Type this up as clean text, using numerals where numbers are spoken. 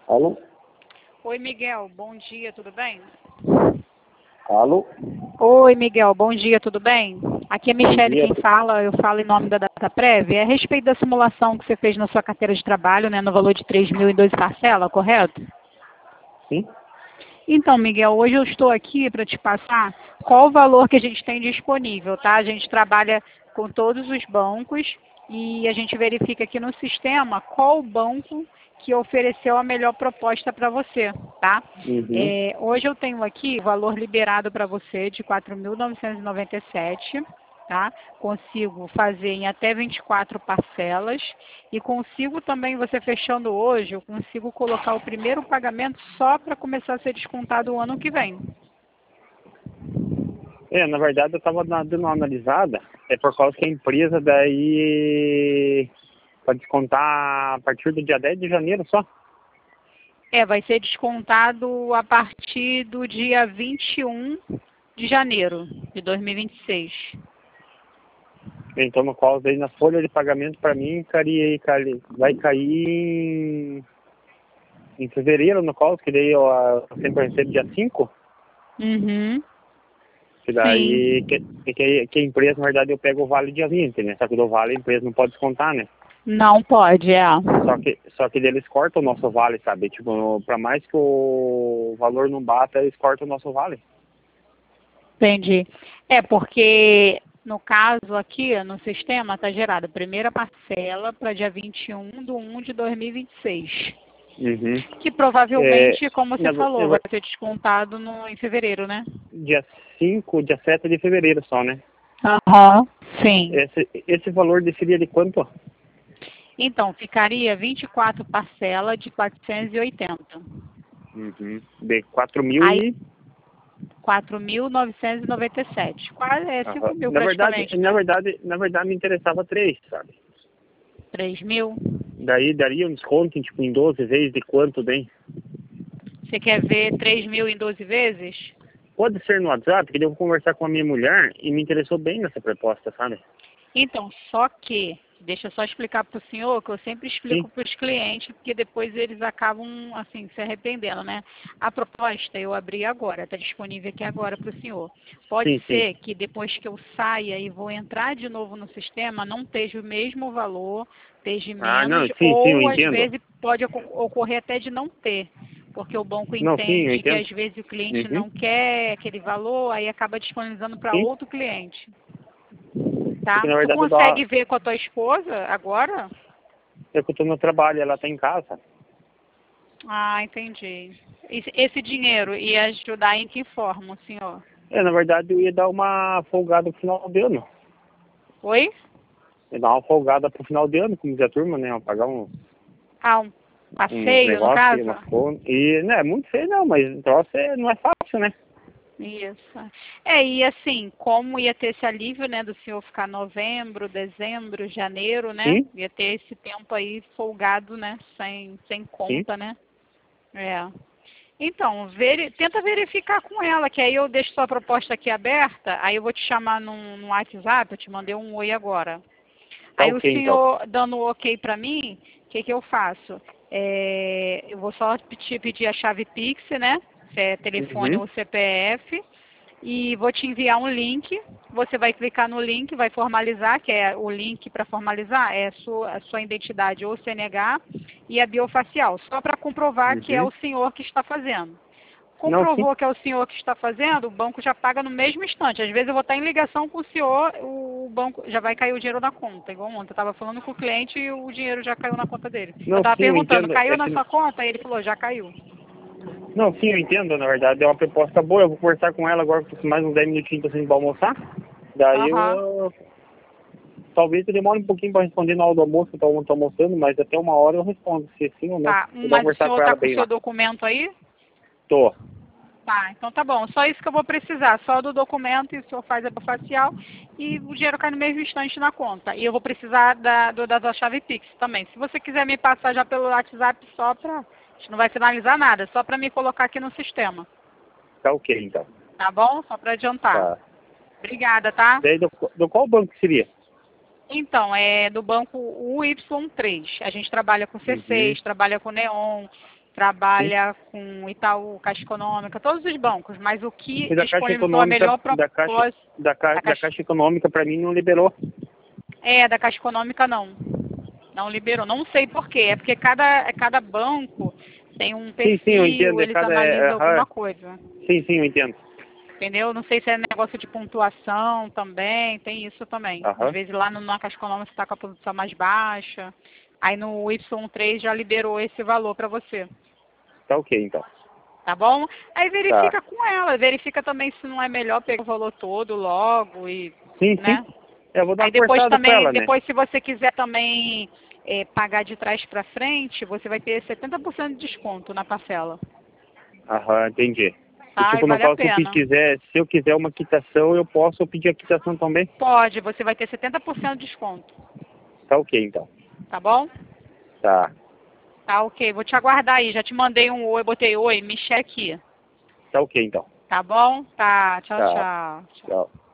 Alô? Oi, Miguel, bom dia, tudo bem? Alô? Oi, Miguel, bom dia, tudo bem? Aqui é Michele dia. quem fala, eu falo em nome da DataPrev. É a respeito da simulação que você fez na sua carteira de trabalho, né, no valor de 3.000 em 12 parcelas, correto? Sim? Então, Miguel, hoje eu estou aqui para te passar qual o valor que a gente tem disponível, tá? A gente trabalha com todos os bancos e a gente verifica aqui no sistema qual o banco que ofereceu a melhor proposta para você, tá? Uhum. Hoje eu tenho aqui o valor liberado para você de 4.997, tá? Consigo fazer em até 24 parcelas e consigo também, você fechando hoje, eu consigo colocar o primeiro pagamento só para começar a ser descontado o ano que vem. Na verdade eu estava dando uma analisada, é por causa que a empresa daí pode descontar a partir do dia 10 de janeiro só. Vai ser descontado a partir do dia 21 de janeiro de 2026. Então no qual daí na folha de pagamento para mim vai cair em fevereiro, no qual que daí eu sempre recebo dia 5. Uhum. Que daí Sim. que a empresa, na verdade, eu pego o vale dia 20, né? Só que do vale a empresa não pode descontar, né? Não pode, é. Só que eles cortam o nosso vale, sabe? Tipo, para mais que o valor não bata, eles cortam o nosso vale. Entendi. Porque, no caso aqui, no sistema, está gerada a primeira parcela para dia 21/1 de 2026. Uhum. Que provavelmente, como você Na ver- falou, vai ser descontado em fevereiro, né? dia 5, dia 7 de fevereiro só, né? Aham, sim. Esse valor seria de quanto? Então, ficaria 24 parcelas de 480. Uhum. De 4 mil Aí, e... 4.997. Quase 5 Aham. mil Na verdade, praticamente, na né? verdade, na verdade me interessava 3, sabe? 3.000. Daí daria um desconto, tipo, em 12 vezes de quanto, bem? Você quer ver 3.000 em 12 vezes? Pode ser no WhatsApp, que eu vou conversar com a minha mulher e me interessou bem nessa proposta, sabe? Então, só que, deixa eu só explicar para o senhor, que eu sempre Sim, explico para os clientes, porque depois eles acabam, assim, se arrependendo, né? A proposta eu abri agora, está disponível aqui agora para o senhor. Pode sim, sim. ser que depois que eu saia e vou entrar de novo no sistema, não esteja o mesmo valor, esteja Ah, menos, não, sim, sim, eu ou às entendo. vezes pode ocorrer até de não ter. Porque o banco Não, sim, eu entende que entendo. às vezes o cliente Uhum. não quer aquele valor, aí acaba disponibilizando para Sim, outro cliente. Tá? porque na Tu verdade consegue ver com a tua esposa agora? eu que estou no trabalho, ela tá em casa. Ah, entendi. Esse dinheiro ia ajudar em que forma, senhor? Na verdade eu ia dar uma folgada pro final de ano. Oi? Ia dar uma folgada pro final de ano, como diz a turma, né? Eu pagar Ah, um uns passeio, no negócios, caso? umas coisas. E não é muito feio não, mas o troço não é fácil, né? Isso. E assim, como ia ter esse alívio, né, do senhor ficar novembro, dezembro, janeiro, né? Sim, Ia ter esse tempo aí folgado, né? Sem sim. conta, né? É. Então, tenta verificar com ela, que aí eu deixo sua proposta aqui aberta, aí eu vou te chamar no WhatsApp, eu te mandei um oi agora. Tá Aí o ok então. senhor dando o ok para mim, o que eu faço? Eu vou só te pedir a chave Pix, né? Se é telefone Uhum. ou CPF, e vou te enviar um link. Você vai clicar no link, vai formalizar, que é o link para formalizar, é a sua identidade ou CNH e a biofacial, só para comprovar que é Uhum. o senhor que está fazendo. Não, sim. Comprovou que é o senhor que está fazendo, o banco já paga no mesmo instante. Às vezes eu vou estar em ligação com o senhor, o banco já vai cair o dinheiro na conta. Igual ontem, eu estava falando com o cliente e o dinheiro já caiu na conta dele. Eu Não, estava sim, eu perguntando, entendo. caiu na sua conta? Aí ele falou, já caiu. Não, sim, eu entendo, na verdade. É uma proposta boa. Eu vou conversar com ela agora por mais uns 10 minutinhos assim pra almoçar. Daí Aham. talvez eu demore um pouquinho para responder na hora do almoço, que eu tô almoçando, mas até uma hora eu respondo, se sim ou não. Tá, Eu vou mas o conversar senhor com está ela com o bem seu lá. documento aí? Tô. Tá, então tá bom. Só isso que eu vou precisar, só do documento e o senhor faz a facial e o dinheiro cai no mesmo instante na conta. E eu vou precisar da chave Pix também. Se você quiser me passar já pelo WhatsApp só pra... A gente não vai finalizar nada, só para me colocar aqui no sistema. Tá ok, então. Tá bom? Só para adiantar. Tá. Obrigada, tá? Daí do qual banco seria? Então, é do banco UY3. A gente trabalha com Uhum. C6, trabalha com Neon, trabalha com Itaú, Caixa Econômica, todos os bancos, mas o que E da Caixa disponibilizou a Econômica, melhor proposta... da Caixa Econômica para mim não liberou. Da Caixa Econômica não. Não liberou. Não sei por quê. É porque cada banco tem um perfil, Sim, eu entendo. eles analisam alguma coisa. Sim, eu entendo. Entendeu? Não sei se é negócio de pontuação também, tem isso também. Às vezes lá na Caixa Econômica você está com a pontuação mais baixa, aí no Y3 já liberou esse valor para você. Tá ok, então. Tá bom? Aí verifica com ela, verifica também se não é melhor pegar o valor todo logo e... Sim. Eu vou dar uma conversada com ela, né? Depois se você quiser também pagar de trás para frente, você vai ter 70% de desconto na parcela. Entendi. Tá? Tipo, no Vale a caso, pena. se eu quiser uma quitação, eu posso pedir a quitação também? Pode, você vai ter 70% de desconto. Tá ok, então. Tá bom? Tá. Tá ok, vou te aguardar aí. Já te mandei um oi, botei oi, me cheque aqui. Tá ok, então. Tá bom? Tá, tchau, Tá. tchau. Tchau.